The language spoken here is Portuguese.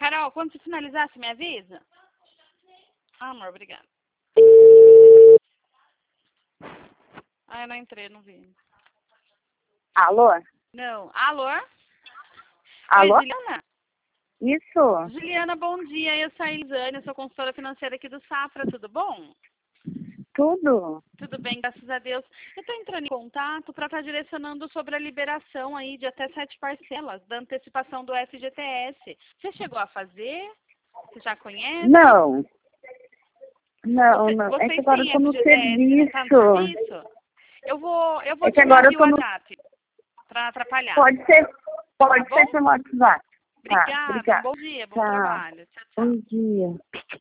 Carol, quando você finalizar, você me avisa? Ah, amor, obrigada. Ah, eu não entrei, não vi. Alô? Não. Alô? Alô? Oi, Juliana? Isso. Juliana, bom dia. Eu sou a Elisane, sou consultora financeira aqui do Safra, tudo bom? Tudo? Tudo bem, graças a Deus. Eu estou entrando em contato para estar direcionando sobre a liberação aí de até 7 parcelas da antecipação do FGTS. Você chegou a fazer? Você já conhece? Não. Não. É que Vocês agora eu têm tô no FGTS, tá no serviço. serviço? Eu vou É que te agora eu enviar o tô no... WhatsApp para atrapalhar. Pode ser Tá pelo bom? WhatsApp. Tá, Obrigada, um obrigada. bom dia, bom Tchau. trabalho. Tchau, tchau. Bom dia.